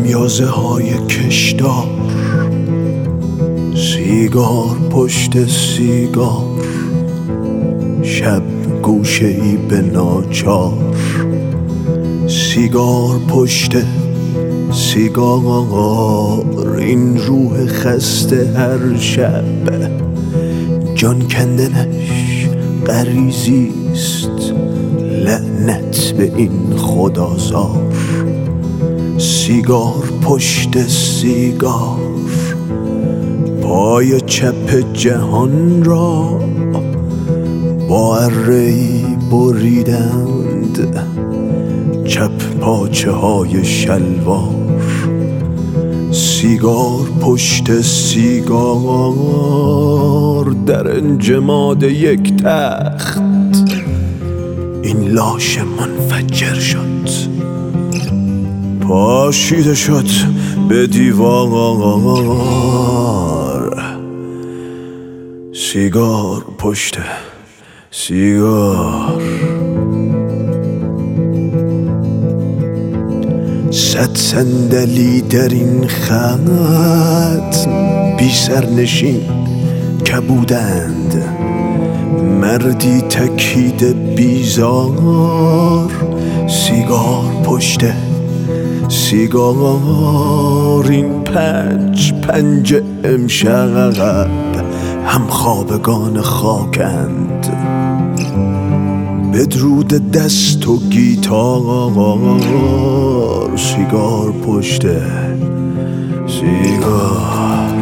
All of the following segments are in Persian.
خمیازه های کشدار، سیگار پشت سیگار، شب گوشه ای به ناچار، سیگار پشت سیگار، این روح خسته هر شب جان کندنش غریزیست، لعنت به این خدازار. سیگار پشت سیگار، پای چپ جهان را با اره‌ای بریدند، چپ پاچه های شلوار. سیگار پشت سیگار، در انجماد یک تخت این لاش منفجر شد، پاشیده شد به دیوار. سیگار پشت سیگار، 100 صندلی در این خط بی سرنشین کبودند، مردی تکیده بیزار. سیگار پشت سیگار، این پنج امشب هم خوابگان خاکند، بدرود دست و گیتار. سیگار پشت سیگار،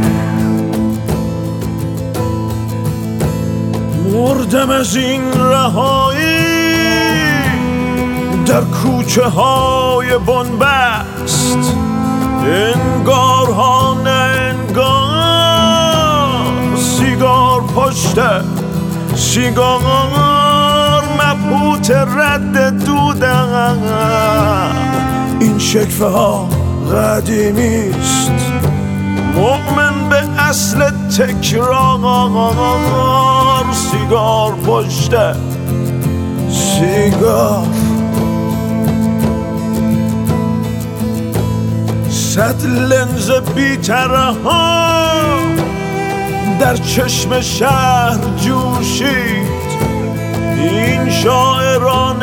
مردم از این رهایی در کوچه های بنبست، انگار ها نه انگار. سیگار پشت سیگار، مبهوت رد دودم، این شکفه ها قدیمیست، مؤمن به اصل تکرار. سیگار پشت سیگار، 100 لنز بی‌طرحان در چشم شهر جوشید، این شاعران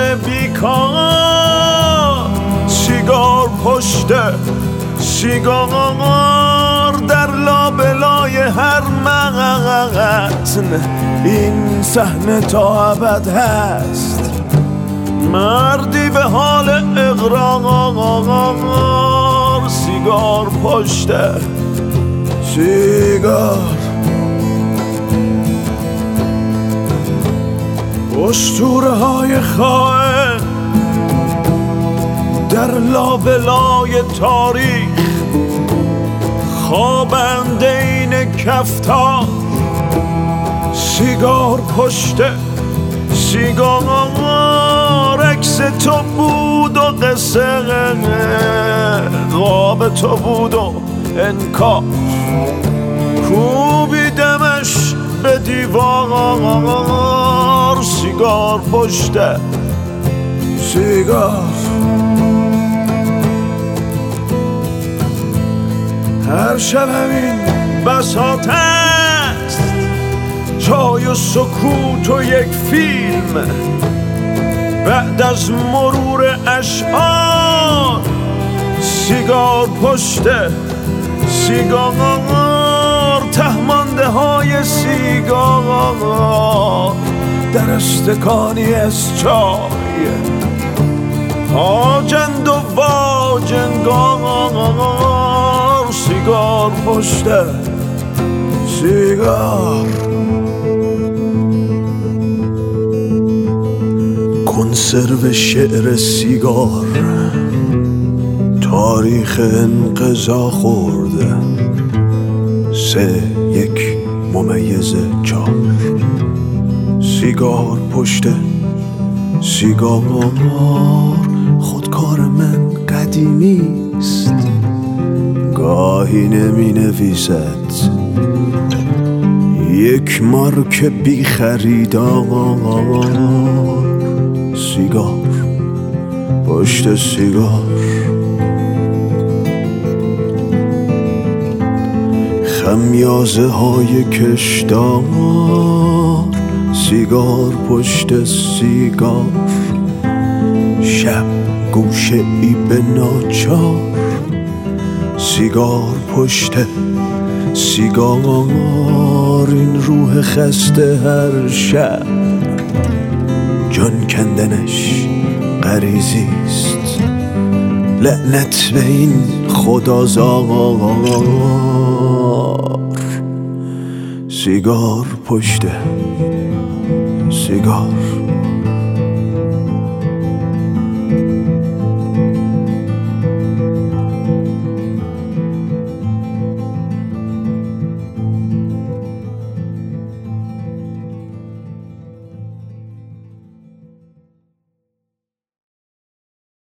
بیکار. سیگار پشت سیگار، در لابلای هر متن این صحنه تا ابد هست، مردی به حال اقرار. سیگار پشت سیگار، اسطوره های خائن در لابلای تاریخ، خوابنده این کفتار. سیگار پشت سیگار، عکس تو بود و قصه خواب تو بود و انکار، کوبیدمش به دیوار. سیگار پشت سیگار، هر شب همین بساط است، جای و سکوت و یک فیلم بعد از مرور اشعار. سیگار پشت سیگار، تهمانده های سیگار در استکانی از چای، آجند و واجنگار. سیگار پشت سیگار، کنسرو شعر سیگار، تاریخ انقضا خورده، 3-1-4. سیگار پشت سیگار، خودکار من قدیمیست، گاهی نمی نویسد، یک مارک بی خریدار. سیگار پشت سیگار، خمیازه های کشدار، سیگار پشت سیگار، شب گوشه ای به ناچار، سیگار پشت سیگار. این روح خسته هر شب جان کندنش غریزیست، لعنت به این خدازار. سیگار پشت سیگار.